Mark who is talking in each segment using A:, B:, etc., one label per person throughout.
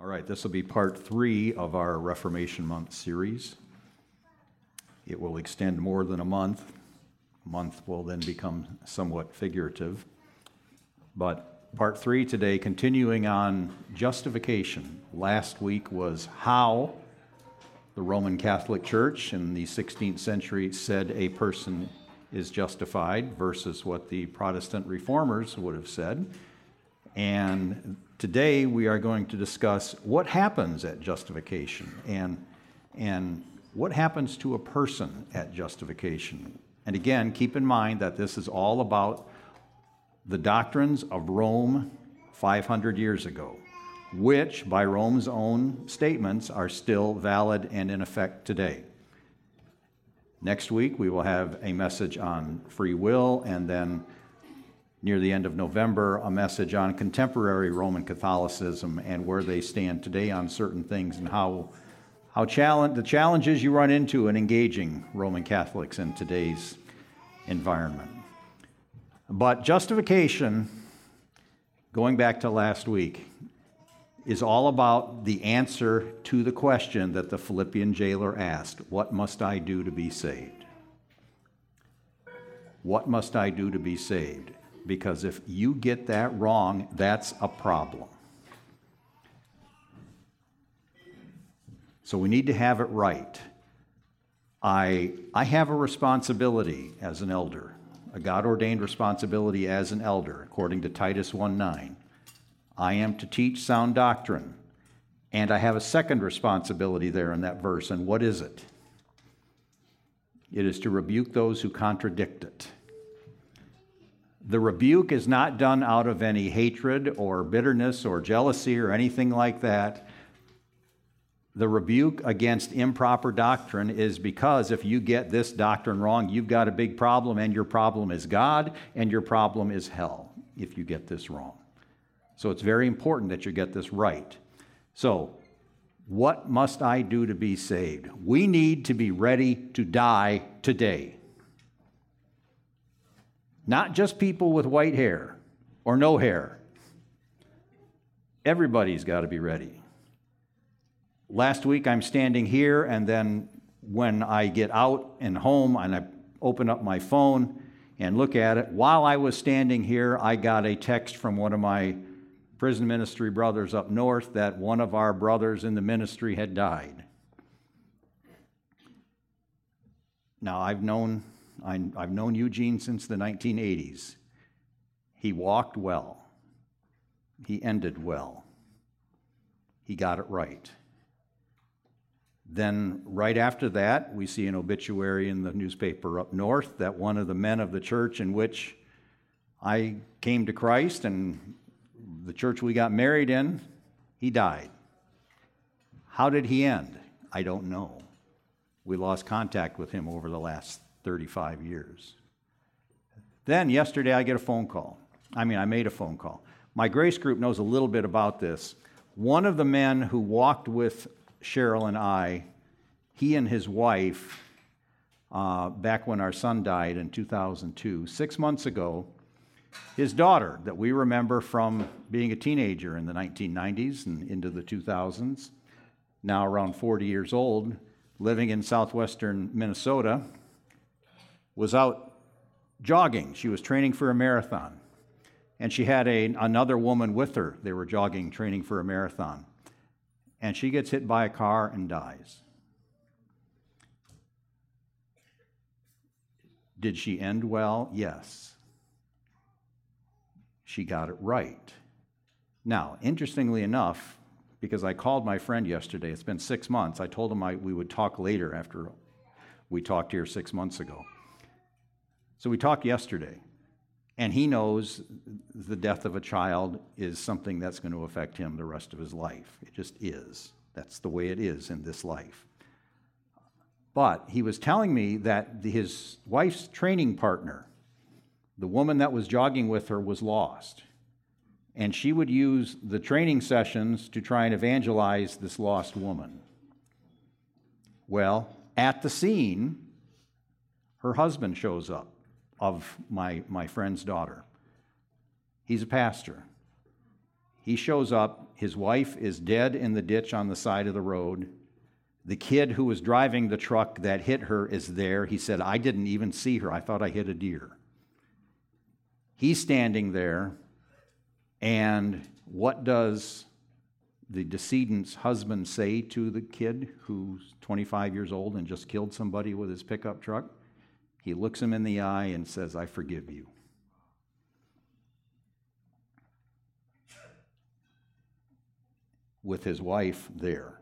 A: All right, this will be part 3 of our Reformation Month series. It will extend more than a month. A month will then become somewhat figurative. But part 3 today, continuing on justification. Last week was how the Roman Catholic Church in the 16th century said a person is justified versus what the Protestant reformers would have said. And today we are going to discuss what happens at justification and what happens to a person at justification. And again, keep in mind that this is all about the doctrines of Rome 500 years ago, which by Rome's own statements are still valid and in effect today. Next week we will have a message on free will, and then near the end of November, a message on contemporary Roman Catholicism and where they stand today on certain things and the challenges you run into in engaging Roman Catholics in today's environment. But justification, going back to last week, is all about the answer to the question that the Philippian jailer asked: what must I do to be saved? What must I do to be saved? Because if you get that wrong, that's a problem. So we need to have it right. I have a responsibility as an elder, a God-ordained responsibility as an elder, according to Titus 1:9. I am to teach sound doctrine, and I have a second responsibility there in that verse, and what is it? It is to rebuke those who contradict it. The rebuke is not done out of any hatred or bitterness or jealousy or anything like that. The rebuke against improper doctrine is because if you get this doctrine wrong, you've got a big problem, and your problem is God, and your problem is hell if you get this wrong. So it's very important that you get this right. So, what must I do to be saved? We need to be ready to die today. Not just people with white hair or no hair. Everybody's got to be ready. Last week I'm standing here, and then when I get out and home and I open up my phone and look at it, while I was standing here, I got a text from one of my prison ministry brothers up north that one of our brothers in the ministry had died. Now, I've known Eugene since the 1980s. He walked well. He ended well. He got it right. Then right after that, we see an obituary in the newspaper up north that one of the men of the church in which I came to Christ and the church we got married in, he died. How did he end? I don't know. We lost contact with him over the last 35 years. Then yesterday I get a phone call. I made a phone call. My grace group knows a little bit about this. One of the men who walked with Cheryl and I, he and his wife, back when our son died in 2002, 6 months ago, his daughter, that we remember from being a teenager in the 1990s and into the 2000s, now around 40 years old, living in southwestern Minnesota, was out jogging. She was training for a marathon. And she had another woman with her. They were jogging, training for a marathon. And she gets hit by a car and dies. Did she end well? Yes. She got it right. Now, interestingly enough, because I called my friend yesterday, it's been 6 months, I told him we would talk later after we talked here 6 months ago. So we talked yesterday, and he knows the death of a child is something that's going to affect him the rest of his life. It just is. That's the way it is in this life. But he was telling me that his wife's training partner, the woman that was jogging with her, was lost. And she would use the training sessions to try and evangelize this lost woman. Well, at the scene, her husband shows up, of my friend's daughter. He's a pastor. He shows up. His wife is dead in the ditch on the side of the road. The kid who was driving the truck that hit her is there. He said, I didn't even see her. I thought I hit a deer. He's standing there, and what does the decedent's husband say to the kid who's 25 years old and just killed somebody with his pickup truck? He looks him in the eye and says, I forgive you. With his wife there.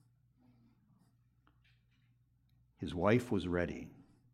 A: His wife was ready.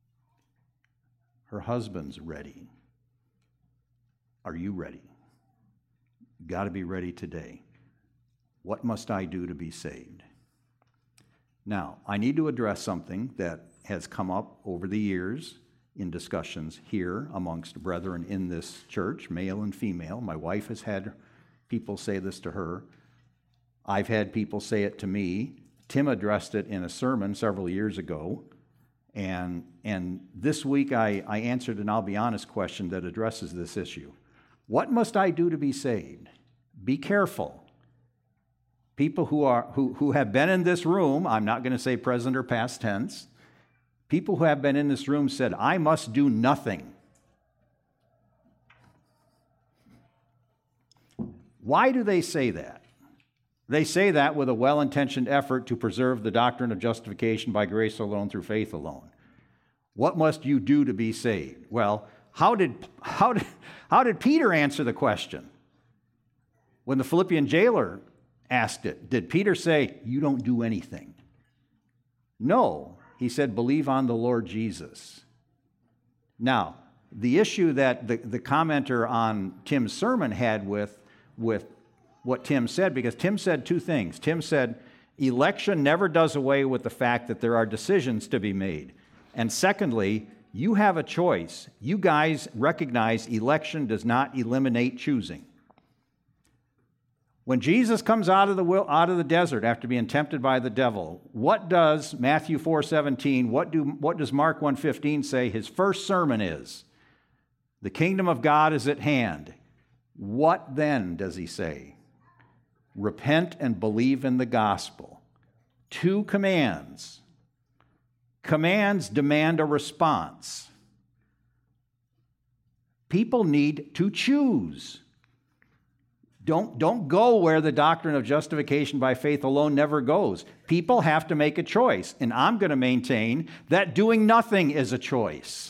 A: Her husband's ready. Are you ready? You've got to be ready today. What must I do to be saved? Now, I need to address something that has come up over the years in discussions here amongst brethren in this church, male and female. My wife has had people say this to her. I've had people say it to me. Tim addressed it in a sermon several years ago. And this week I answered an I'll be honest question that addresses this issue. What must I do to be saved? Be careful. People who have been in this room, I'm not going to say present or past tense, people who have been in this room said, I must do nothing. Why do they say that? They say that with a well-intentioned effort to preserve the doctrine of justification by grace alone through faith alone. What must you do to be saved? Well, how did Peter answer the question? When the Philippian jailer asked it, did Peter say, you don't do anything? No, he said, believe on the Lord Jesus. Now, the issue that the commenter on Tim's sermon had with what Tim said, because Tim said two things. Tim said, election never does away with the fact that there are decisions to be made. And secondly, you have a choice. You guys recognize election does not eliminate choosing. When Jesus comes out of the desert after being tempted by the devil, what does Matthew 4:17, what does Mark 1:15 say his first sermon is? The kingdom of God is at hand. What then does he say? Repent and believe in the gospel. Two commands. Commands demand a response. People need to choose. Don't go where the doctrine of justification by faith alone never goes. People have to make a choice, and I'm going to maintain that doing nothing is a choice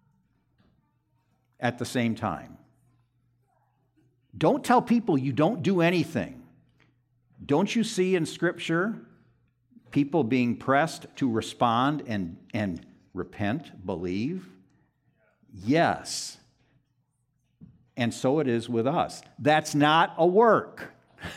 A: at the same time. Don't tell people you don't do anything. Don't you see in Scripture people being pressed to respond and repent, believe? Yes. And so it is with us. That's not a work.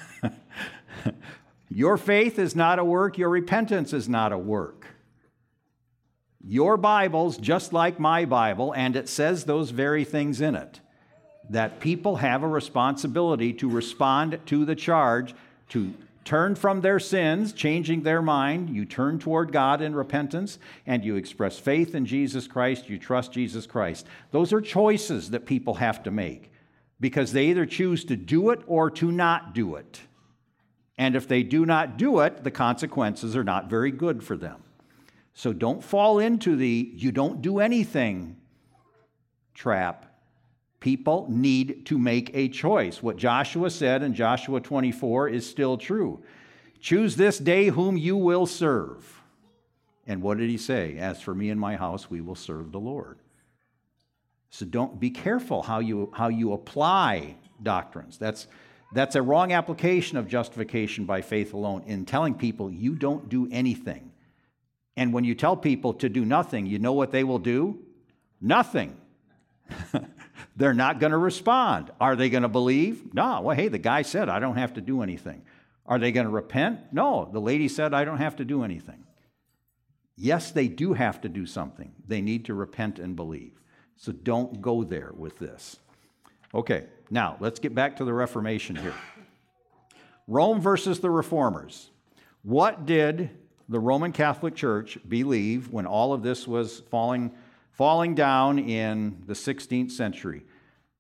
A: Your faith is not a work. Your repentance is not a work. Your Bible's just like my Bible, and it says those very things in it. That people have a responsibility to respond to the charge, to turn from their sins, changing their mind. You turn toward God in repentance, and you express faith in Jesus Christ. You trust Jesus Christ. Those are choices that people have to make because they either choose to do it or to not do it. And if they do not do it, the consequences are not very good for them. So don't fall into the you don't do anything trap. People need to make a choice. What Joshua said in Joshua 24 is still true. Choose this day whom you will serve. And what did he say? As for me and my house, we will serve the Lord. So don't be careful how you apply doctrines. That's a wrong application of justification by faith alone in telling people you don't do anything. And when you tell people to do nothing, you know what they will do? Nothing. They're not going to respond. Are they going to believe? No. Well, hey, the guy said I don't have to do anything. Are they going to repent? No. The lady said I don't have to do anything. Yes, they do have to do something. They need to repent and believe. So don't go there with this. Okay, now let's get back to the Reformation here. Rome versus the Reformers. What did the Roman Catholic Church believe when all of this was falling down in the 16th century?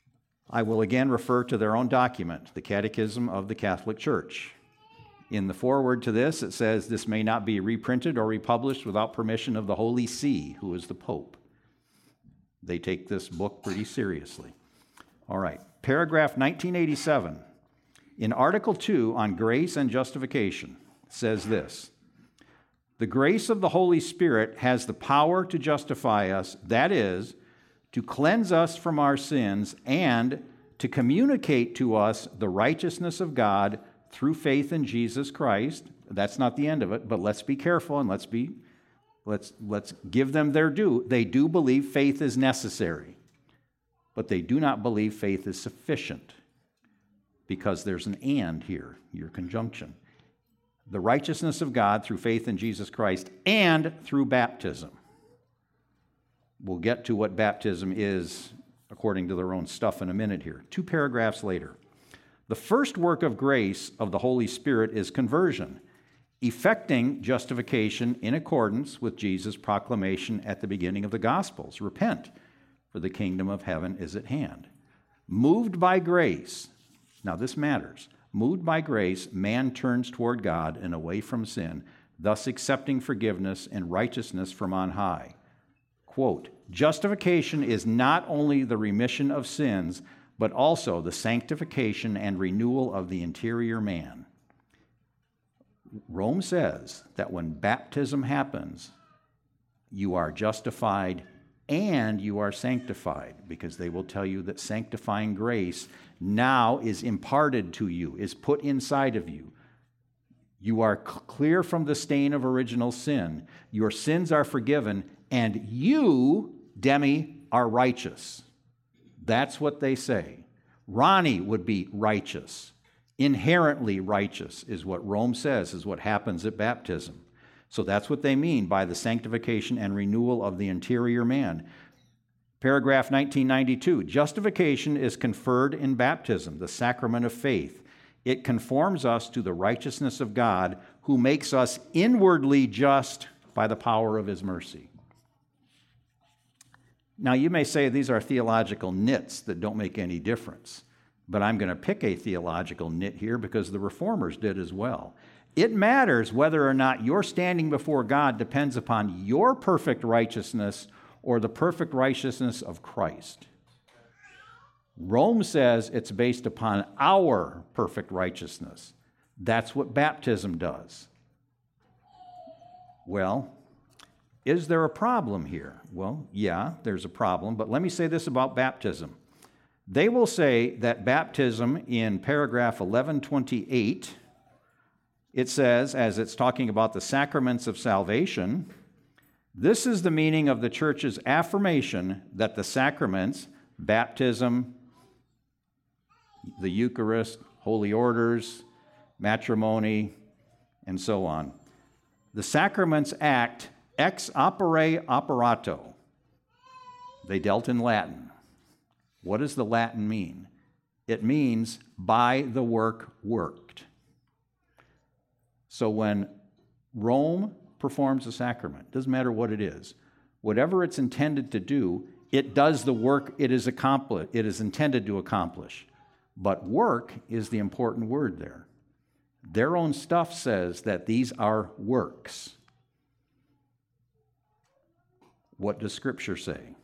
A: I will again refer to their own document, the Catechism of the Catholic Church. In the foreword to this, it says, "This may not be reprinted or republished without permission of the Holy See, who is the Pope." They take this book pretty seriously. All right, paragraph 1987. In Article 2 on grace and justification, says this: "The grace of the Holy Spirit has the power to justify us, that is, to cleanse us from our sins and to communicate to us the righteousness of God through faith in Jesus Christ." That's not the end of it, but let's be careful and let's give them their due. They do believe faith is necessary, but they do not believe faith is sufficient, because there's an "and" here, your conjunction. The righteousness of God through faith in Jesus Christ and through baptism. We'll get to what baptism is according to their own stuff in a minute here. 2 paragraphs later. "The first work of grace of the Holy Spirit is conversion, effecting justification in accordance with Jesus' proclamation at the beginning of the Gospels. Repent, for the kingdom of heaven is at hand. Moved by grace," now this matters, "moved by grace, man turns toward God and away from sin, thus accepting forgiveness and righteousness from on high." Quote, "Justification is not only the remission of sins, but also the sanctification and renewal of the interior man." Rome says that when baptism happens, you are justified and you are sanctified, because they will tell you that sanctifying grace now is imparted to you, is put inside of you. You are clear from the stain of original sin. Your sins are forgiven, and you, Demi, are righteous. That's what they say. Ronnie would be righteous. Inherently righteous is what Rome says is what happens at baptism. So that's what they mean by the sanctification and renewal of the interior man. Paragraph 1992, "Justification is conferred in baptism, the sacrament of faith. It conforms us to the righteousness of God, who makes us inwardly just by the power of his mercy." Now, you may say these are theological nits that don't make any difference, but I'm going to pick a theological nit here because the Reformers did as well. It matters whether or not your standing before God depends upon your perfect righteousness or the perfect righteousness of Christ. Rome says it's based upon our perfect righteousness. That's what baptism does. Well, is there a problem here? Well, yeah, there's a problem, but let me say this about baptism. They will say that baptism in paragraph 1128, it says, as it's talking about the sacraments of salvation, "This is the meaning of the church's affirmation that the sacraments, baptism, the Eucharist, holy orders, matrimony, and so on, the sacraments act ex opere operato." They dealt in Latin. What does the Latin mean? It means by the work worked. So when Rome performs a sacrament, doesn't matter what it is, whatever it's intended to do, it does the work it is intended to accomplish. But work is the important word there. Their own stuff says that these are works. What does Scripture say?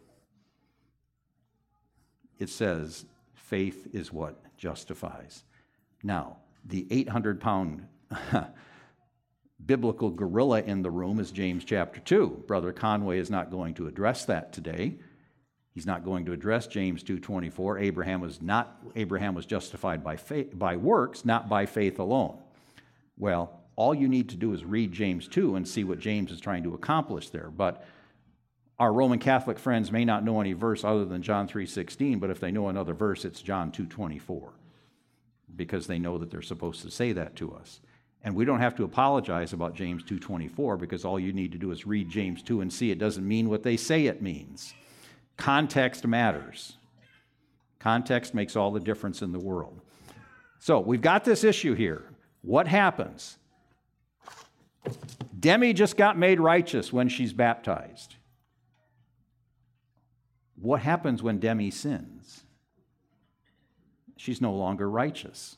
A: It says faith is what justifies. Now, the 800-pound biblical gorilla in the room is James chapter 2. Brother Conway is not going to address that today. He's not going to address James 2:24. Abraham was justified by faith, by works, not by faith alone. Well, all you need to do is read James 2 and see what James is trying to accomplish there. But our Roman Catholic friends may not know any verse other than John 3:16, but if they know another verse, it's John 2:24, because they know that they're supposed to say that to us. And we don't have to apologize about James 2:24, because all you need to do is read James 2 and see it doesn't mean what they say it means. Context matters. Context makes all the difference in the world. So we've got this issue here. What happens? Demi just got made righteous when she's baptized. What happens when Demi sins? she's no longer righteous.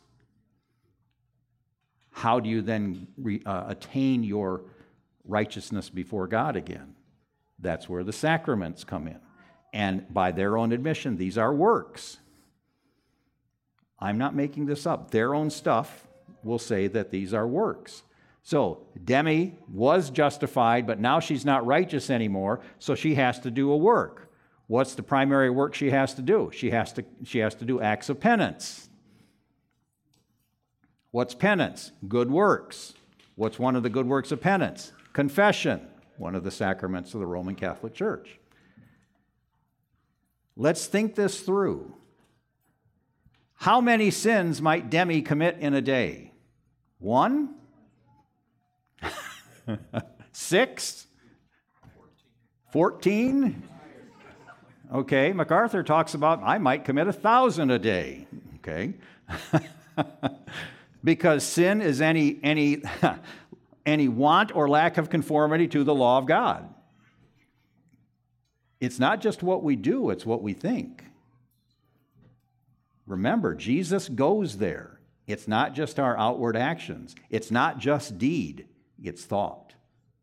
A: How do you then attain your righteousness before God again? That's where the sacraments come in. And by their own admission, these are works. I'm not making this up. Their own stuff will say that these are works. So Demi was justified, but now she's not righteous anymore, so she has to do a work. What's the primary work she has to do? She has to do acts of penance. What's penance? Good works. What's one of the good works of penance? Confession, one of the sacraments of the Roman Catholic Church. Let's think this through. How many sins might Demi commit in a day? 1? 6? 14? Okay, MacArthur talks about, I might commit 1,000 a day. Okay? Because sin is any want or lack of conformity to the law of God. It's not just what we do, it's what we think. Remember, Jesus goes there. It's not just our outward actions. It's not just deed, it's thought.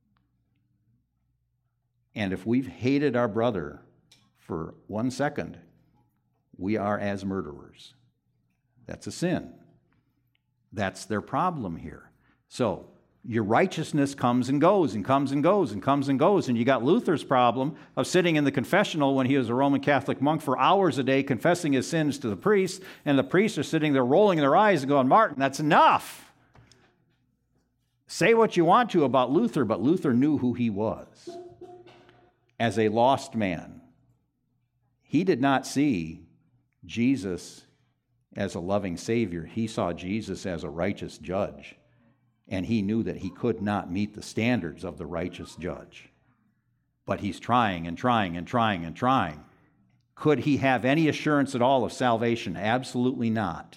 A: And if we've hated our brother for 1 second, we are as murderers. That's a sin. That's their problem here. So, your righteousness comes and goes and comes and goes and comes and goes. And you got Luther's problem of sitting in the confessional when he was a Roman Catholic monk for hours a day confessing his sins to the priest, and the priests are sitting there rolling their eyes and going, Martin, that's enough. Say what you want to about Luther, but Luther knew who he was as a lost man. He did not see Jesus as a loving Savior. He saw Jesus as a righteous judge. And he knew that he could not meet the standards of the righteous judge. But he's trying and trying and trying and trying. Could he have any assurance at all of salvation? Absolutely not.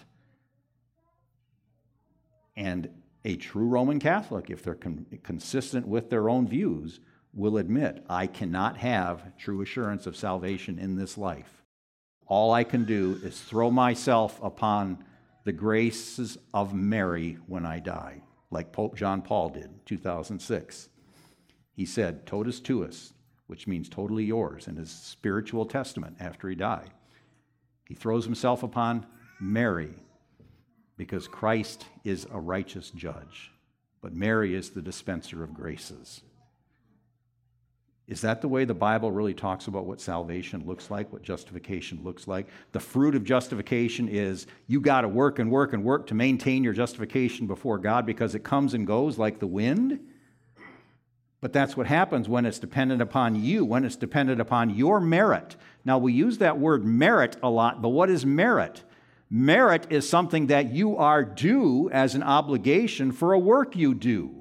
A: And a true Roman Catholic, if they're consistent with their own views, will admit, I cannot have true assurance of salvation in this life. All I can do is throw myself upon the graces of Mary when I die, like Pope John Paul did, 2006. He said, totus tuus, which means totally yours, in his spiritual testament after he died. He throws himself upon Mary because Christ is a righteous judge, but Mary is the dispenser of graces. Is that the way the Bible really talks about what salvation looks like, what justification looks like? The fruit of justification is you got to work and work and work to maintain your justification before God because it comes and goes like the wind? But that's what happens when it's dependent upon you, when it's dependent upon your merit. Now, we use that word merit a lot, but what is merit? Merit is something that you are due as an obligation for a work you do.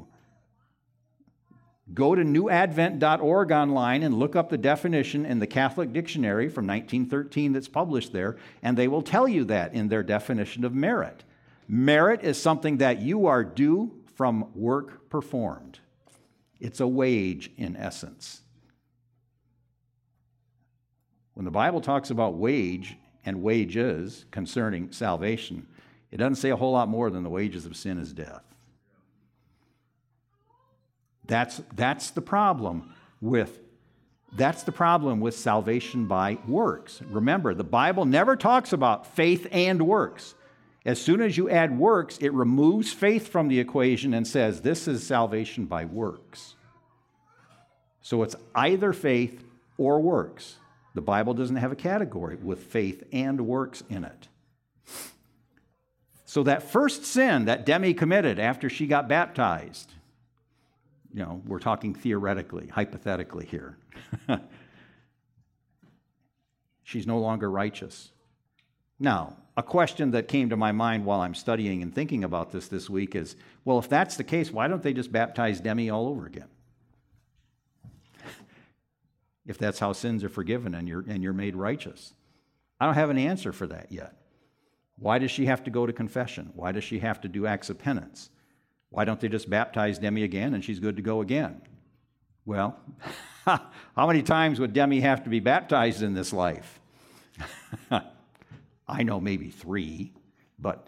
A: Go to newadvent.org online and look up the definition in the Catholic Dictionary from 1913 that's published there, and they will tell you that in their definition of merit. Merit is something that you are due from work performed. It's a wage in essence. When the Bible talks about wage and wages concerning salvation, it doesn't say a whole lot more than the wages of sin is death. That's the problem with salvation by works. Remember, the Bible never talks about faith and works. As soon as you add works, it removes faith from the equation and says this is salvation by works. So it's either faith or works. The Bible doesn't have a category with faith and works in it. So that first sin that Demi committed after she got baptized, we're talking theoretically, hypothetically here. She's no longer righteous. Now, a question that came to my mind while I'm studying and thinking about this week is, well, if that's the case, why don't they just baptize Demi all over again? If that's how sins are forgiven and you're made righteous. I don't have an answer for that yet. Why does she have to go to confession? Why does she have to do acts of penance? Why don't they just baptize Demi again and she's good to go again? Well, how many times would Demi have to be baptized in this life? I know maybe 3, but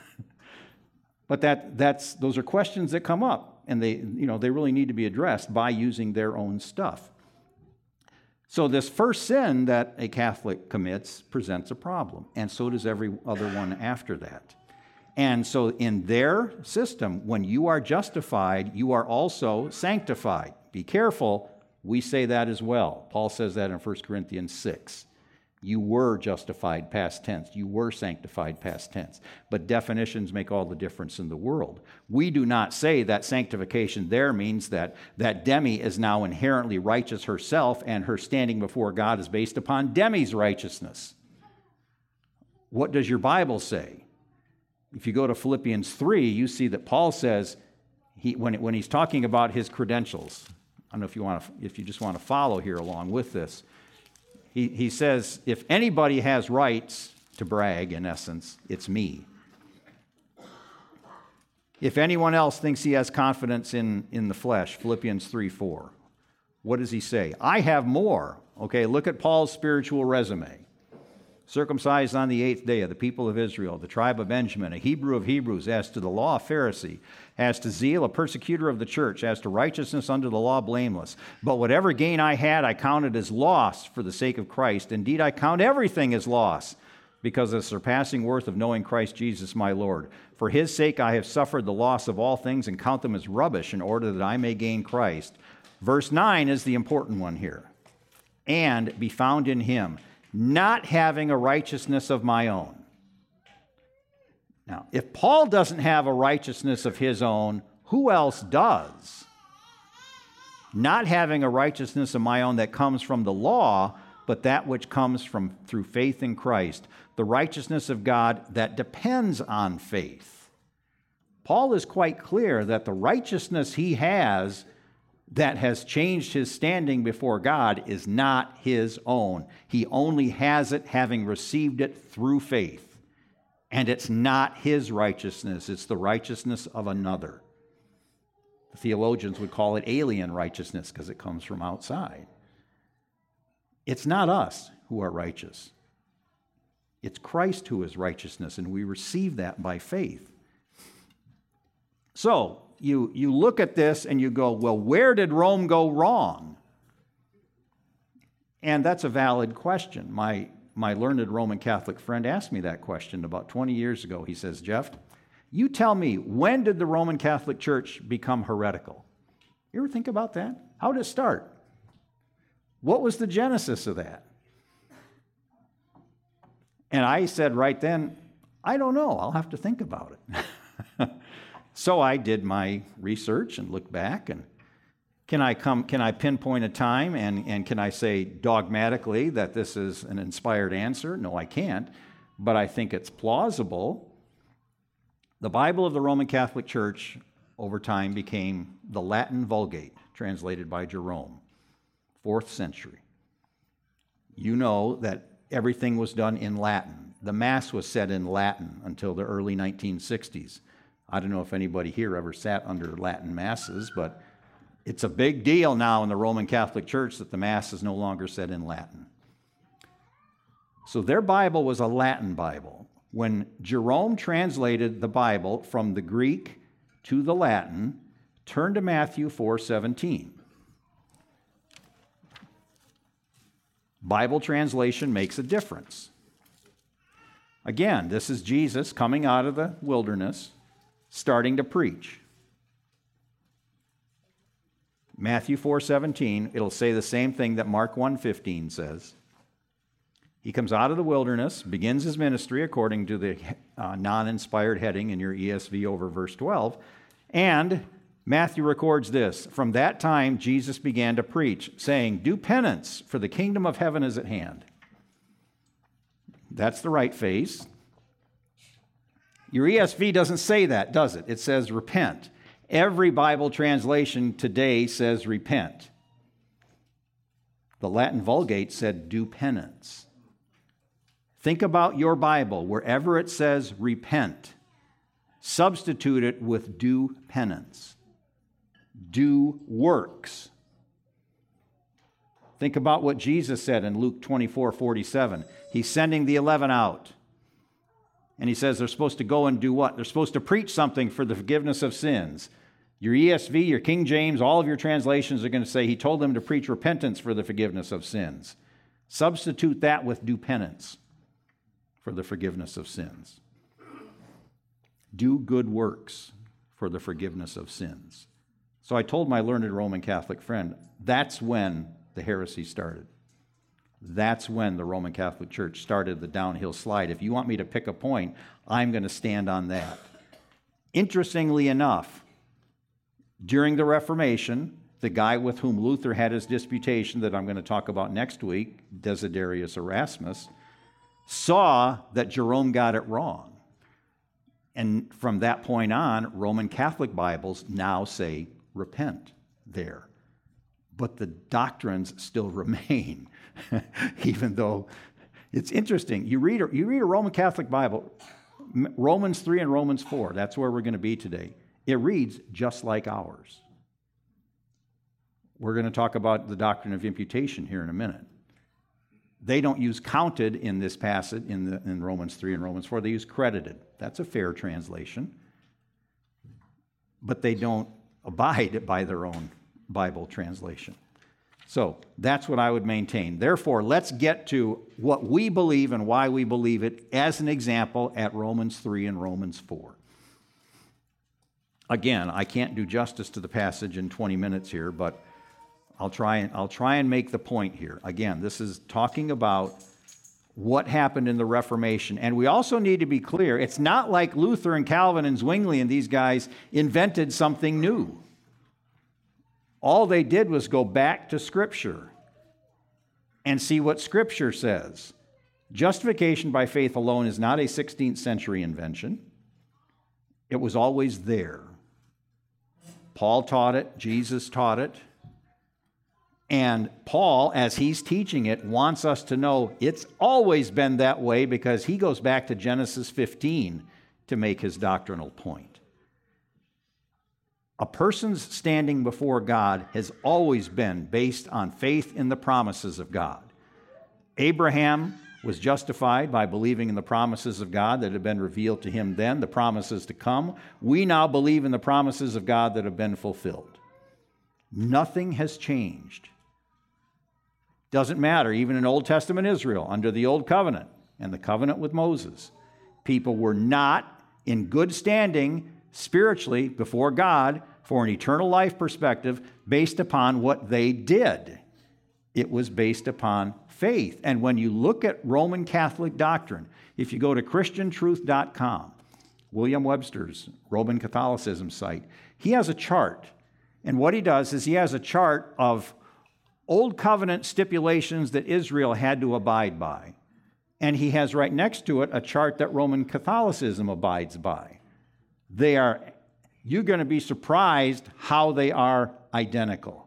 A: those are questions that come up, and they really need to be addressed by using their own stuff. So this first sin that a Catholic commits presents a problem, and so does every other one after that. And so in their system, when you are justified, you are also sanctified. Be careful, we say that as well. Paul says that in 1 Corinthians 6. You were justified, past tense. You were sanctified, past tense. But definitions make all the difference in the world. We do not say that sanctification there means that Demi is now inherently righteous herself and her standing before God is based upon Demi's righteousness. What does your Bible say? If you go to Philippians 3, you see that Paul says, when he's talking about his credentials, I don't know if you just want to follow here along with this, he says, if anybody has rights to brag, in essence, it's me. If anyone else thinks he has confidence in the flesh, Philippians 3:4, what does he say? I have more. Okay, look at Paul's spiritual resume. Circumcised on the 8th day of the people of Israel, the tribe of Benjamin, a Hebrew of Hebrews, as to the law, a Pharisee, as to zeal, a persecutor of the church, as to righteousness under the law, blameless. But whatever gain I had, I counted as loss for the sake of Christ. Indeed, I count everything as loss, because of the surpassing worth of knowing Christ Jesus my Lord. For his sake I have suffered the loss of all things and count them as rubbish in order that I may gain Christ. Verse 9 is the important one here. And be found in him, not having a righteousness of my own. Now, if Paul doesn't have a righteousness of his own, who else does? Not having a righteousness of my own that comes from the law, but that which comes through faith in Christ, the righteousness of God that depends on faith. Paul is quite clear that the righteousness he has that has changed his standing before God is not his own. He only has it having received it through faith. And it's not his righteousness, it's the righteousness of another. The theologians would call it alien righteousness because it comes from outside. It's not us who are righteous. It's Christ who is righteousness, and we receive that by faith. So, you look at this and you go, well, where did Rome go wrong? And that's a valid question. My learned Roman Catholic friend asked me that question about 20 years ago. He says, Jeff, you tell me, when did the Roman Catholic Church become heretical? You ever think about that? How did it start? What was the genesis of that? And I said right then, I don't know. I'll have to think about it. So I did my research and looked back, and can I pinpoint a time and can I say dogmatically that this is an inspired answer? No, I can't, but I think it's plausible. The Bible of the Roman Catholic Church over time became the Latin Vulgate, translated by Jerome, 4th century. You know that everything was done in Latin. The Mass was said in Latin until the early 1960s. I don't know if anybody here ever sat under Latin Masses, but it's a big deal now in the Roman Catholic Church that the Mass is no longer said in Latin. So their Bible was a Latin Bible. When Jerome translated the Bible from the Greek to the Latin, turn to Matthew 4:17. Bible translation makes a difference. Again, this is Jesus coming out of the wilderness, starting to preach. Matthew 4:17, it'll say the same thing that Mark 1:15 says. He comes out of the wilderness, begins his ministry according to the non-inspired heading in your ESV over verse 12, and Matthew records this. From that time, Jesus began to preach, saying, do penance, for the kingdom of heaven is at hand. That's the right phase. Your ESV doesn't say that, does it? It says repent. Every Bible translation today says repent. The Latin Vulgate said do penance. Think about your Bible. Wherever it says repent, substitute it with do penance. Do works. Think about what Jesus said in Luke 24:47. He's sending the 11 out. And he says they're supposed to go and do what? They're supposed to preach something for the forgiveness of sins. Your ESV, your King James, all of your translations are going to say he told them to preach repentance for the forgiveness of sins. Substitute that with do penance for the forgiveness of sins. Do good works for the forgiveness of sins. So I told my learned Roman Catholic friend, that's when the heresy started. That's when the Roman Catholic Church started the downhill slide. If you want me to pick a point, I'm going to stand on that. Interestingly enough, during the Reformation, the guy with whom Luther had his disputation that I'm going to talk about next week, Desiderius Erasmus, saw that Jerome got it wrong. And from that point on, Roman Catholic Bibles now say repent there. But the doctrines still remain, even though it's interesting. You read a Roman Catholic Bible, Romans 3 and Romans 4, that's where we're going to be today. It reads just like ours. We're going to talk about the doctrine of imputation here in a minute. They don't use counted in this passage, in Romans 3 and Romans 4. They use credited. That's a fair translation. But they don't abide by their own Bible translation. So that's what I would maintain. Therefore, let's get to what we believe and why we believe it as an example at Romans 3 and Romans 4. Again, I can't do justice to the passage in 20 minutes here, but I'll try and make the point here. Again, this is talking about what happened in the Reformation. And we also need to be clear, it's not like Luther and Calvin and Zwingli and these guys invented something new. All they did was go back to Scripture and see what Scripture says. Justification by faith alone is not a 16th century invention. It was always there. Paul taught it, Jesus taught it. And Paul, as he's teaching it, wants us to know it's always been that way because he goes back to Genesis 15 to make his doctrinal point. A person's standing before God has always been based on faith in the promises of God. Abraham was justified by believing in the promises of God that had been revealed to him then, the promises to come. We now believe in the promises of God that have been fulfilled. Nothing has changed. Doesn't matter, even in Old Testament Israel, under the Old Covenant and the covenant with Moses, people were not in good standing spiritually before God for an eternal life perspective based upon what they did. It was based upon faith. And when you look at Roman Catholic doctrine, if you go to ChristianTruth.com, William Webster's Roman Catholicism site, he has a chart. And what he does is he has a chart of Old Covenant stipulations that Israel had to abide by. And he has right next to it a chart that Roman Catholicism abides by. You're going to be surprised how they are identical.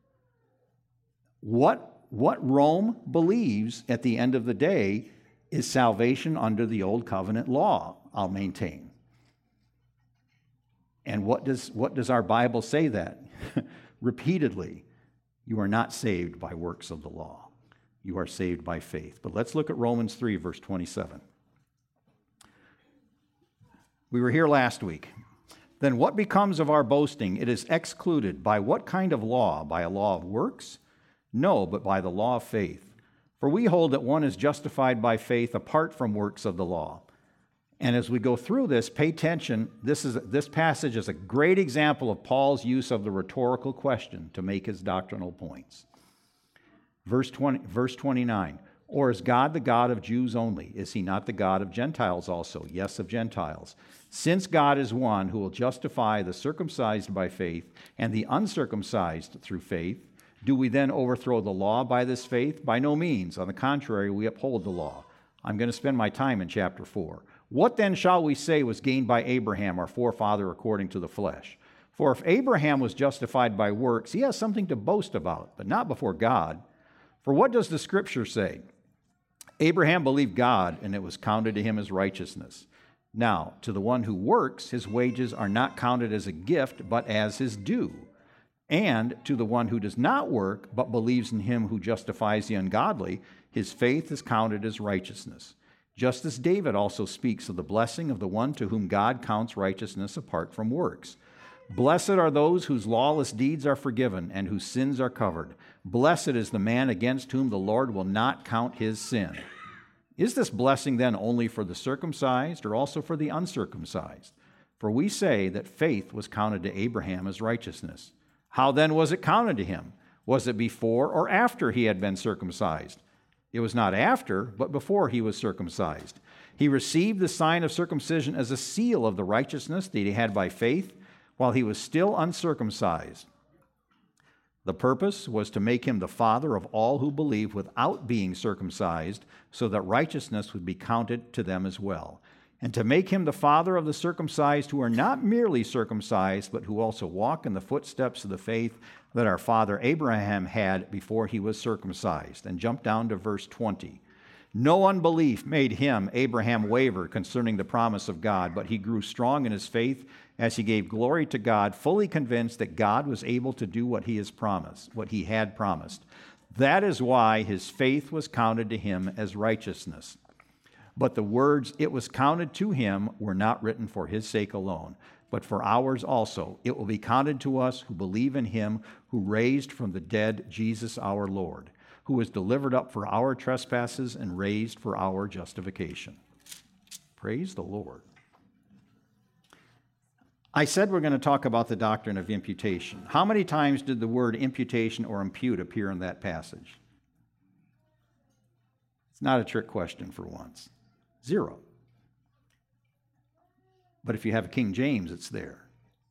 A: What Rome believes at the end of the day is salvation under the Old Covenant law, I'll maintain. And what does our Bible say that? Repeatedly, you are not saved by works of the law. You are saved by faith. But let's look at Romans 3, verse 27. We were here last week. Then what becomes of our boasting? It is excluded. By what kind of law? By a law of works? No, but by the law of faith. For we hold that one is justified by faith apart from works of the law. And as we go through this, pay attention. This passage is a great example of Paul's use of the rhetorical question to make his doctrinal points. Verse 29. Or is God the God of Jews only? Is he not the God of Gentiles also? Yes, of Gentiles. Since God is one who will justify the circumcised by faith and the uncircumcised through faith, do we then overthrow the law by this faith? By no means. On the contrary, we uphold the law. I'm going to spend my time in chapter 4. What then shall we say was gained by Abraham, our forefather, according to the flesh? For if Abraham was justified by works, he has something to boast about, but not before God. For what does the Scripture say? Abraham believed God, and it was counted to him as righteousness. Now, to the one who works, his wages are not counted as a gift, but as his due. And to the one who does not work, but believes in him who justifies the ungodly, his faith is counted as righteousness. just as David also speaks of the blessing of the one to whom God counts righteousness apart from works. Blessed are those whose lawless deeds are forgiven and whose sins are covered. Blessed is the man against whom the Lord will not count his sin. Is this blessing then only for the circumcised or also for the uncircumcised? For we say that faith was counted to Abraham as righteousness. How then was it counted to him? Was it before or after he had been circumcised? It was not after, but before he was circumcised. He received the sign of circumcision as a seal of the righteousness that he had by faith while he was still uncircumcised. The purpose was to make him the father of all who believe without being circumcised, so that righteousness would be counted to them as well, and to make him the father of the circumcised who are not merely circumcised, but who also walk in the footsteps of the faith that our father Abraham had before he was circumcised. And jump down to verse 20. No unbelief made him, Abraham, waver concerning the promise of God, but he grew strong in his faith as he gave glory to God, fully convinced that God was able to do what he had promised. That is why his faith was counted to him as righteousness. But the words, "it was counted to him," were not written for his sake alone, but for ours also. It will be counted to us who believe in him who raised from the dead Jesus our Lord, who was delivered up for our trespasses and raised for our justification. Praise the Lord. I said we're going to talk about the doctrine of imputation. How many times did the word imputation or impute appear in that passage? It's not a trick question for once. 0. But if you have King James, it's there.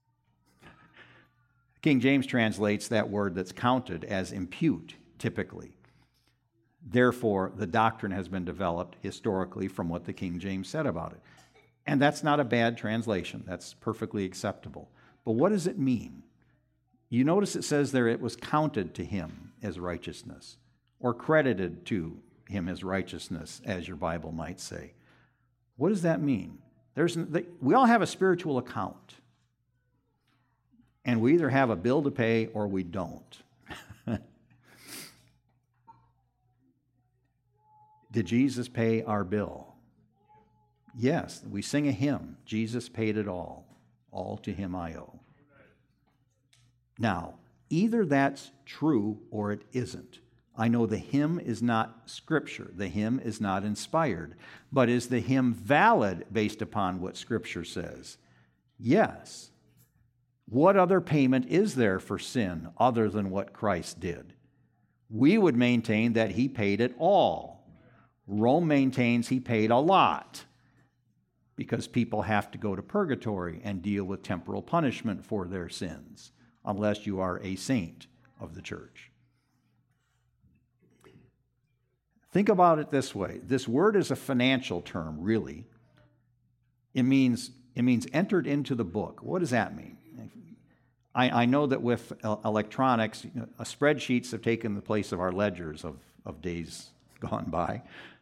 A: King James translates that word that's counted as impute, typically. Therefore, the doctrine has been developed historically from what the King James said about it. And that's not a bad translation. That's perfectly acceptable. But what does it mean? You notice it says there it was counted to him as righteousness, or credited to him as righteousness, as your Bible might say. What does that mean? We all have a spiritual account. And we either have a bill to pay or we don't. Did Jesus pay our bill? Yes, we sing a hymn, Jesus paid it all to him I owe. Now, either that's true or it isn't. I know the hymn is not Scripture. The hymn is not inspired. But is the hymn valid based upon what Scripture says? Yes. What other payment is there for sin other than what Christ did? We would maintain that he paid it all. Rome maintains he paid a lot, because people have to go to purgatory and deal with temporal punishment for their sins, unless you are a saint of the church. Think about it this way. This word is a financial term, really. It means entered into the book. What does that mean? I know that with electronics, spreadsheets have taken the place of our ledgers of days gone by.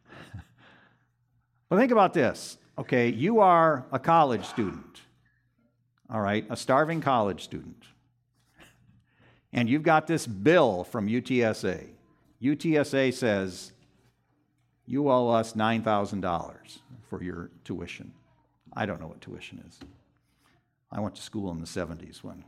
A: But think about this. Okay, you are a college student, all right, a starving college student. And you've got this bill from UTSA. UTSA says, you owe us $9,000 for your tuition. I don't know what tuition is. I went to school in the 70s when.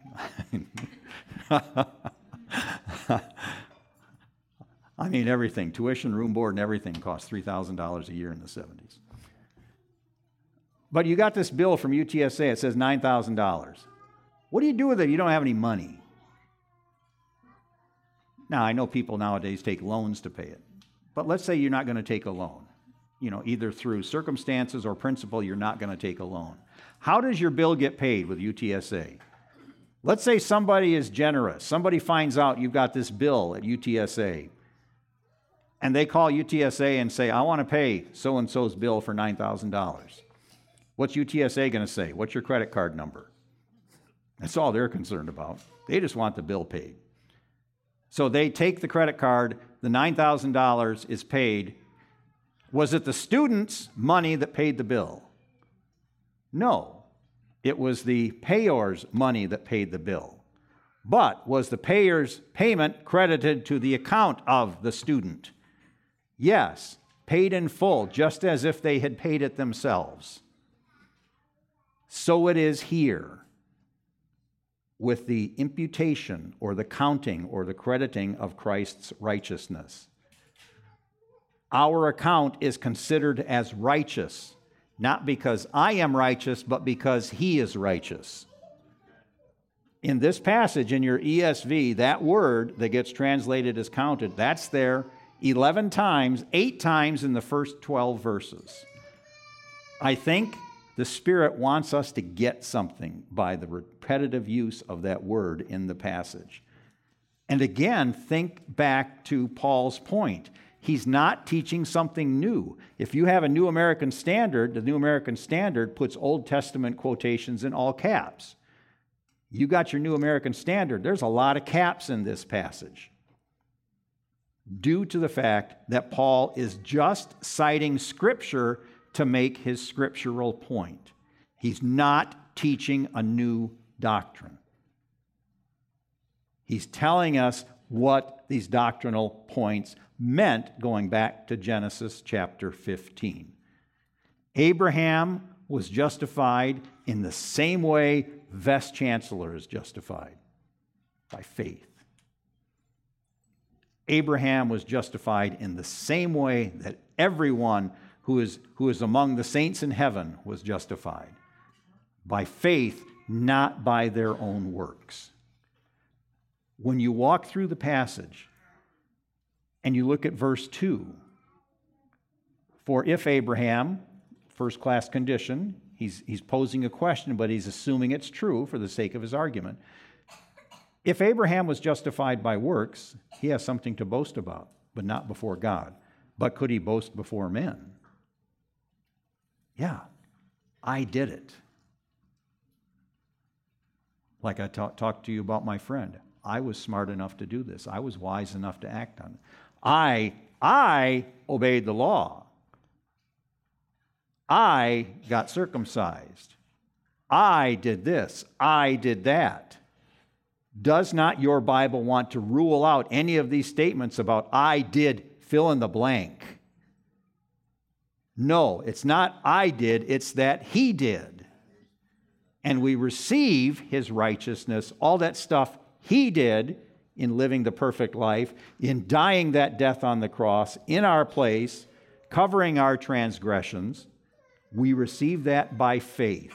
A: I mean, everything. Tuition, room, board, and everything cost $3,000 a year in the 70s. But you got this bill from UTSA. It says $9,000. What do you do with it? You don't have any money. Now, I know people nowadays take loans to pay it. But let's say you're not going to take a loan. Either through circumstances or principle, you're not going to take a loan. How does your bill get paid with UTSA? Let's say somebody is generous. Somebody finds out you've got this bill at UTSA. And they call UTSA and say, I want to pay so-and-so's bill for $9,000. What's UTSA going to say? What's your credit card number? That's all they're concerned about. They just want the bill paid. So they take the credit card, the $9,000 is paid. Was it the student's money that paid the bill? No. It was the payer's money that paid the bill. But was the payer's payment credited to the account of the student? Yes. paid in full, just as if they had paid it themselves. So it is here with the imputation or the counting or the crediting of Christ's righteousness. Our account is considered as righteous, not because I am righteous, but because He is righteous. In this passage, in your ESV, that word that gets translated as counted, that's there 11 times, 8 times in the first 12 verses. I think the Spirit wants us to get something by the repetitive use of that word in the passage. And again, think back to Paul's point. He's not teaching something new. If you have a New American Standard, the New American Standard puts Old Testament quotations in all caps. You got your New American Standard. There's a lot of caps in this passage, due to the fact that Paul is just citing Scripture to make his scriptural point. He's not teaching a new doctrine. He's telling us what these doctrinal points meant going back to Genesis chapter 15. Abraham was justified in the same way Vice Chancellor is justified, by faith. Abraham was justified in the same way that everyone who is among the saints in heaven was justified, by faith, not by their own works. When you walk through the passage and you look at verse 2, for if Abraham, first class condition, he's posing a question, but he's assuming it's true for the sake of his argument. If Abraham was justified by works, he has something to boast about, but not before God. But could he boast before men? Yeah, I did it. Like I talked to you about my friend. I was smart enough to do this. I was wise enough to act on it. I obeyed the law. I got circumcised. I did this. I did that. Does not your Bible want to rule out any of these statements about I did fill in the blank? No, it's not I did, it's that He did. And we receive His righteousness, all that stuff He did in living the perfect life, in dying that death on the cross, in our place, covering our transgressions. We receive that by faith.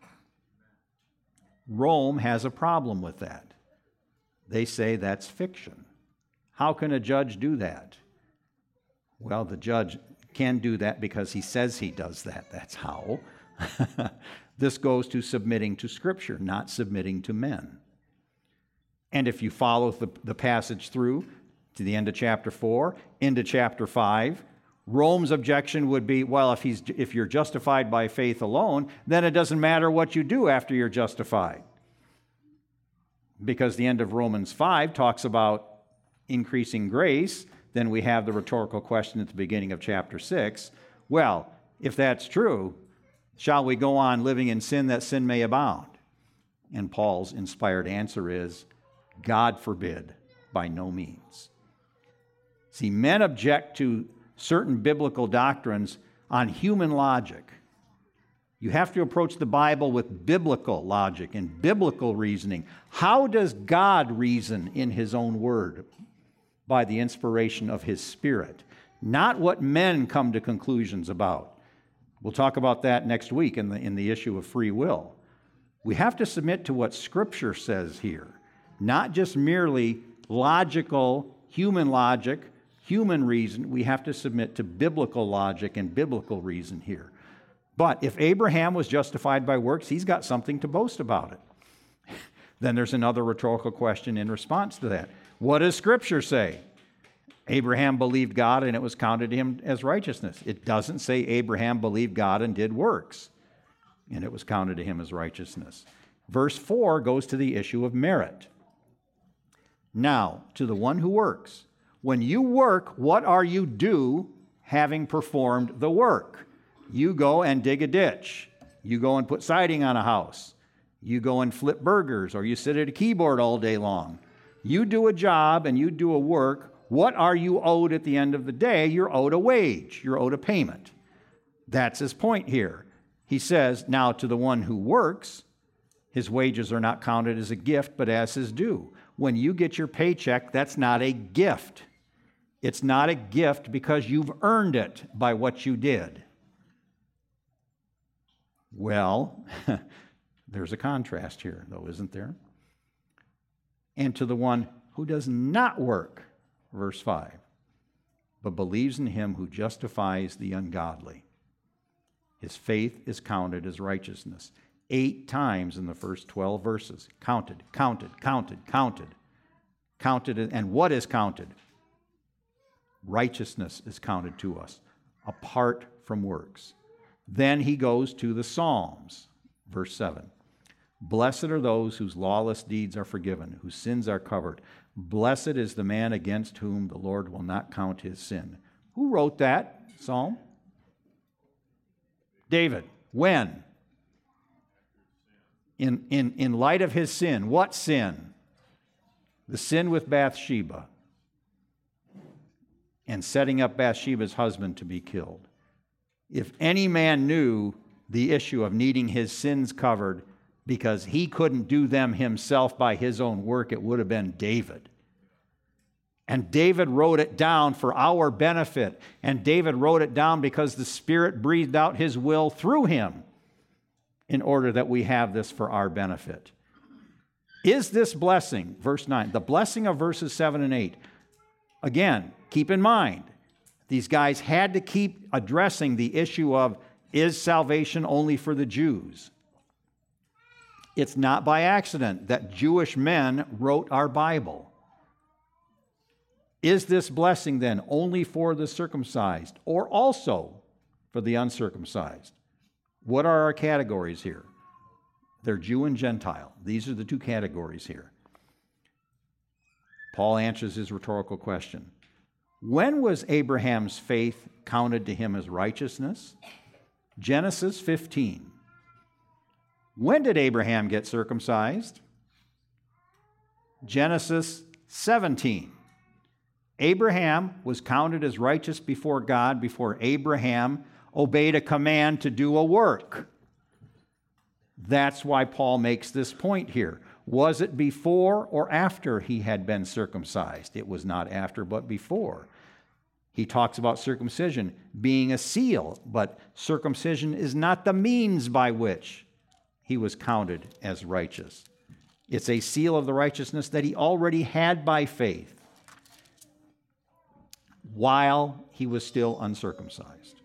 A: Rome has a problem with that. They say that's fiction. How can a judge do that? Well, the judge can do that because he says he does that. That's how. This goes to submitting to Scripture, not submitting to men. And if you follow the passage through to the end of chapter 4, into chapter 5, Rome's objection would be, well, if you're justified by faith alone, then it doesn't matter what you do after you're justified. Because the end of Romans 5 talks about increasing grace, then we have the rhetorical question at the beginning of chapter 6. Well, if that's true, shall we go on living in sin that sin may abound? And Paul's inspired answer is, God forbid, by no means. See, men object to certain biblical doctrines on human logic. You have to approach the Bible with biblical logic and biblical reasoning. How does God reason in His own Word? By the inspiration of His Spirit, not what men come to conclusions about. We'll talk about that next week in the issue of free will. We have to submit to what Scripture says here, not just merely logical, human logic, human reason. We have to submit to biblical logic and biblical reason here. But if Abraham was justified by works, he's got something to boast about it. Then there's another rhetorical question in response to that. What does Scripture say? Abraham believed God and it was counted to him as righteousness. It doesn't say Abraham believed God and did works, and it was counted to him as righteousness. Verse 4 goes to the issue of merit. Now, to the one who works. When you work, what are you do having performed the work? You go and dig a ditch. You go and put siding on a house. You go and flip burgers, or you sit at a keyboard all day long. You do a job and you do a work. What are you owed at the end of the day? You're owed a wage. You're owed a payment. That's his point here. He says, now to the one who works, his wages are not counted as a gift, but as his due. When you get your paycheck, that's not a gift. It's not a gift because you've earned it by what you did. Well, there's a contrast here, though, isn't there? And to the one who does not work, verse 5, but believes in him who justifies the ungodly. His faith is counted as righteousness. 8 times in the first 12 verses. Counted, counted, counted, counted. Counted, and what is counted? Righteousness is counted to us, apart from works. Then he goes to the Psalms, verse 7. Blessed are those whose lawless deeds are forgiven, whose sins are covered. Blessed is the man against whom the Lord will not count his sin. Who wrote that psalm? David. When? In light of his sin. What sin? The sin with Bathsheba and setting up Bathsheba's husband to be killed. If any man knew the issue of needing his sins covered because he couldn't do them himself by his own work, it would have been David. And David wrote it down for our benefit. And David wrote it down because the Spirit breathed out his will through him in order that we have this for our benefit. Is this blessing, verse 9, the blessing of verses 7 and 8? Again, keep in mind, these guys had to keep addressing the issue of, is salvation only for the Jews? It's not by accident that Jewish men wrote our Bible. Is this blessing then only for the circumcised or also for the uncircumcised? What are our categories here? They're Jew and Gentile. These are the 2 categories here. Paul answers his rhetorical question. When was Abraham's faith counted to him as righteousness? Genesis 15. When did Abraham get circumcised? Genesis 17. Abraham was counted as righteous before God before Abraham obeyed a command to do a work. That's why Paul makes this point here. Was it before or after he had been circumcised? It was not after, but before. He talks about circumcision being a seal, but circumcision is not the means by which he was counted as righteous. It's a seal of the righteousness that he already had by faith while he was still uncircumcised.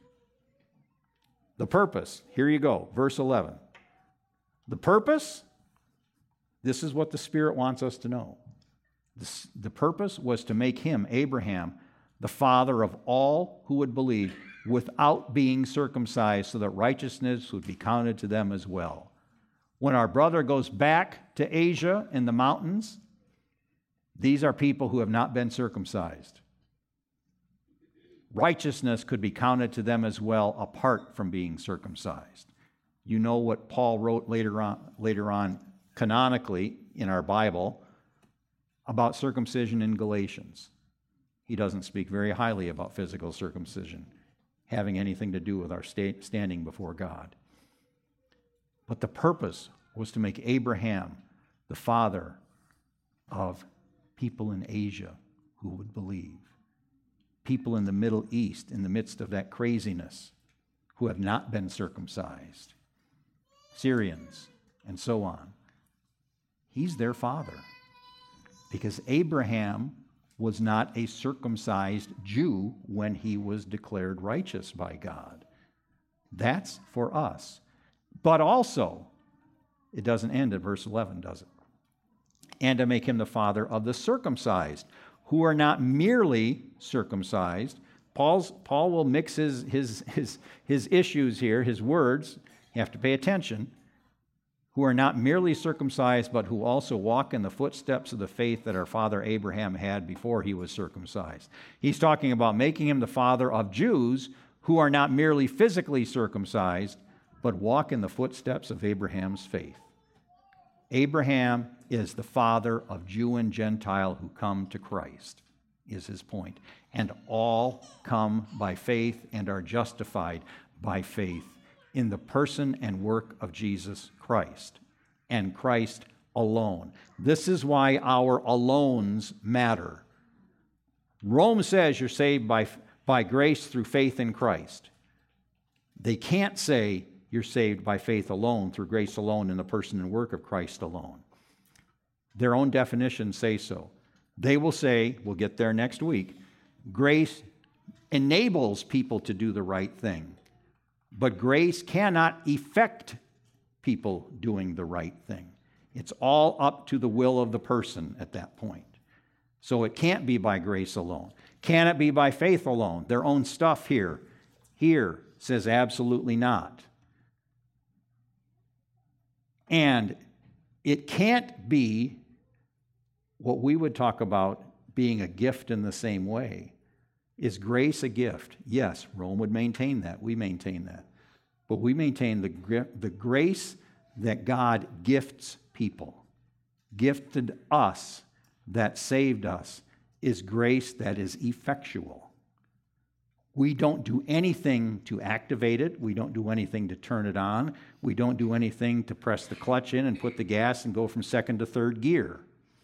A: The purpose, here you go, verse 11. The purpose, this is what the Spirit wants us to know. The purpose was to make him, Abraham, the father of all who would believe without being circumcised, so that righteousness would be counted to them as well. When our brother goes back to Asia in the mountains, these are people who have not been circumcised. Righteousness could be counted to them as well apart from being circumcised. You know what Paul wrote later on canonically in our Bible about circumcision in Galatians. He doesn't speak very highly about physical circumcision having anything to do with our standing before God. But the purpose was to make Abraham the father of people in Asia who would believe. People in the Middle East in the midst of that craziness who have not been circumcised. Syrians and so on. He's their father because Abraham was not a circumcised Jew when he was declared righteous by God. That's for us. But also, it doesn't end at verse 11, does it? And to make him the father of the circumcised, who are not merely circumcised. Paul will mix his issues here, his words. You have to pay attention. Who are not merely circumcised, but who also walk in the footsteps of the faith that our father Abraham had before he was circumcised. He's talking about making him the father of Jews who are not merely physically circumcised, but walk in the footsteps of Abraham's faith. Abraham is the father of Jew and Gentile who come to Christ is his point. And all come by faith and are justified by faith in the person and work of Jesus Christ, and Christ alone. This is why our alones matter. Rome says you're saved by grace through faith in Christ. They can't say you're saved by faith alone, through grace alone, in the person and work of Christ alone. Their own definitions say so. They will say, we'll get there next week, grace enables people to do the right thing, but grace cannot effect people doing the right thing. It's all up to the will of the person at that point. So it can't be by grace alone. Can it be by faith alone? Their own stuff here says absolutely not. And it can't be what we would talk about being a gift in the same way. Is grace a gift? Yes, Rome would maintain that. We maintain that. But we maintain the grace that God gifts people, gifted us, that saved us, is grace that is effectual. We don't do anything to activate it. We don't do anything to turn it on. We don't do anything to press the clutch in and put the gas and go from second to third gear.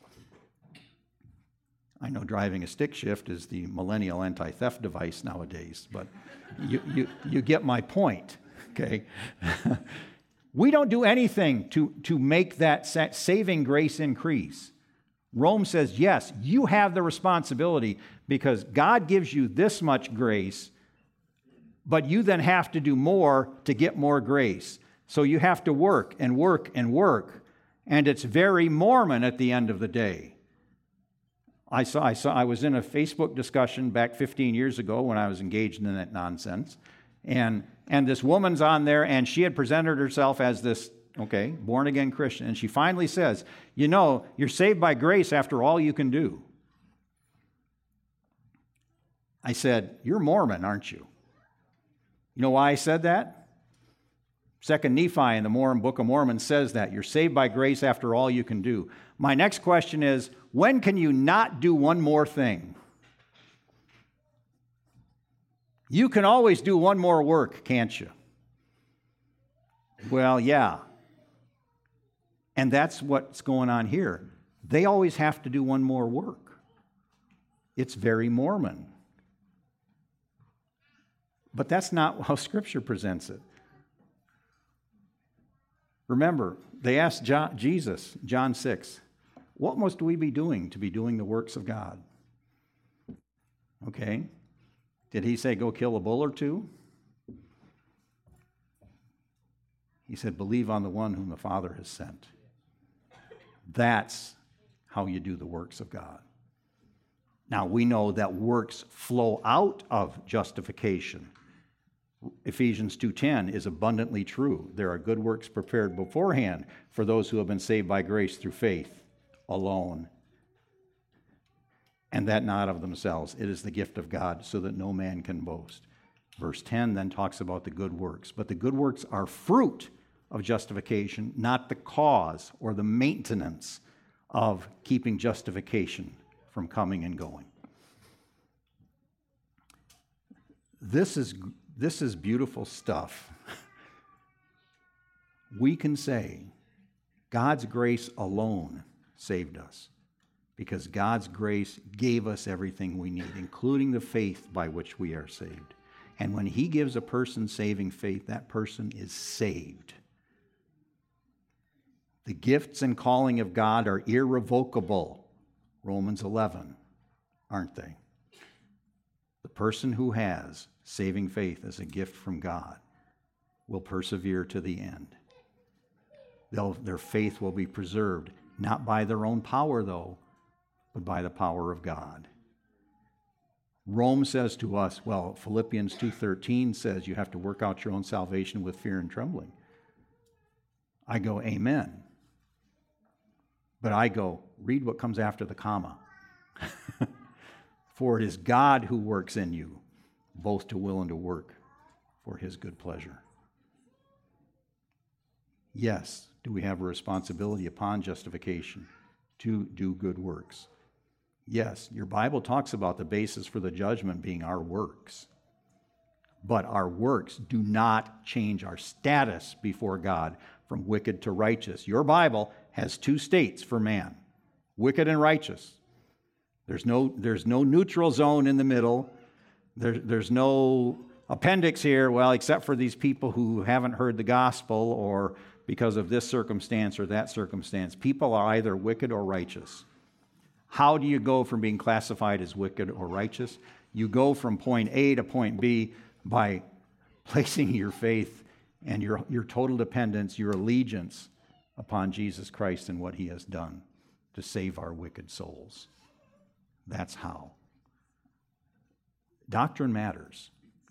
A: I know driving a stick shift is the millennial anti-theft device nowadays, but you get my point, okay? We don't do anything to make that saving grace increase. Rome says, yes, you have the responsibility because God gives you this much grace, but you then have to do more to get more grace. So you have to work and work and work, and it's very Mormon at the end of the day. I was in a Facebook discussion back 15 years ago when I was engaged in that nonsense, and this woman's on there, and she had presented herself as this, born-again Christian, and she finally says, you're saved by grace after all you can do. I said, you're Mormon, aren't you? You know why I said that? 2 Nephi in the Book of Mormon says that. You're saved by grace after all you can do. My next question is, when can you not do one more thing? You can always do one more work, can't you? Well, yeah. And that's what's going on here. They always have to do one more work. It's very Mormon. But that's not how Scripture presents it. Remember, they asked Jesus, John 6, what must we be doing to be doing the works of God? Okay. Did he say go kill a bull or two? He said, believe on the one whom the Father has sent. That's how you do the works of God. Now, we know that works flow out of justification. Ephesians 2:10 is abundantly true. There are good works prepared beforehand for those who have been saved by grace through faith alone. And that not of themselves. It is the gift of God so that no man can boast. Verse 10 then talks about the good works. But the good works are fruit of justification, not the cause or the maintenance of keeping justification from coming and going. This is beautiful stuff. We can say God's grace alone saved us because God's grace gave us everything we need, including the faith by which we are saved. And when He gives a person saving faith, that person is saved. The gifts and calling of God are irrevocable. Romans 11, aren't they? The person who has saving faith as a gift from God will persevere to the end. Their faith will be preserved, not by their own power, though, but by the power of God. Rome says to us, Philippians 2:13 says you have to work out your own salvation with fear and trembling. I go, amen. But I go, read what comes after the comma. For it is God who works in you, both to will and to work for His good pleasure. Yes, do we have a responsibility upon justification to do good works? Yes, your Bible talks about the basis for the judgment being our works. But our works do not change our status before God from wicked to righteous. Your Bible has two states for man, wicked and righteous. There's no neutral zone in the middle. There's no appendix here, well, except for these people who haven't heard the gospel or because of this circumstance or that circumstance. People are either wicked or righteous. How do you go from being classified as wicked or righteous? You go from point A to point B by placing your faith and your total dependence, your allegiance upon Jesus Christ and what he has done to save our wicked souls. That's how. Doctrine matters.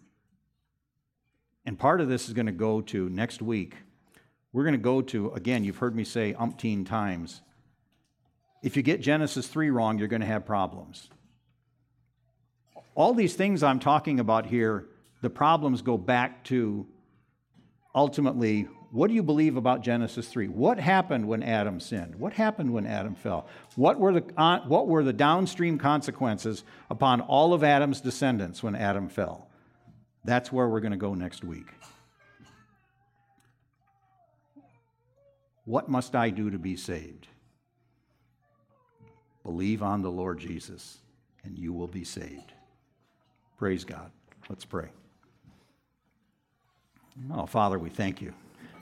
A: And part of this is going to go to next week. We're going to go to, again, you've heard me say umpteen times, if you get Genesis 3 wrong, you're going to have problems. All these things I'm talking about here, the problems go back to ultimately, what do you believe about Genesis 3? What happened when Adam sinned? What happened when Adam fell? What were the downstream consequences upon all of Adam's descendants when Adam fell? That's where we're going to go next week. What must I do to be saved? Believe on the Lord Jesus, and you will be saved. Praise God. Let's pray. Oh, Father, we thank you.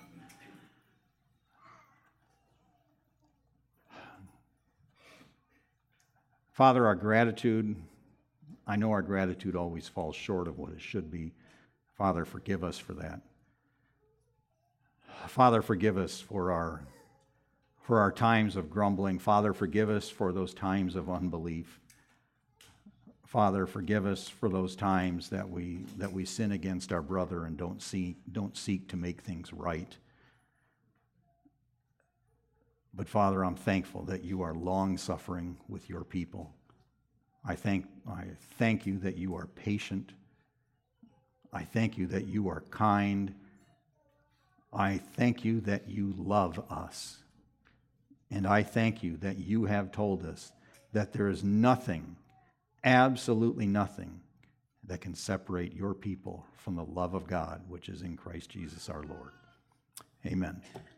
A: Father, our gratitude, I know our gratitude always falls short of what it should be. Father, forgive us for that. Father, forgive us for our times of grumbling. Father, forgive us for those times of unbelief. Father, forgive us for those times that we sin against our brother and don't seek to make things right. But Father, I'm thankful that you are long-suffering with your people. I thank you that you are patient. I thank you that you are kind. I thank you that you love us. And I thank you that you have told us that there is nothing, absolutely nothing, that can separate your people from the love of God, which is in Christ Jesus our Lord. Amen.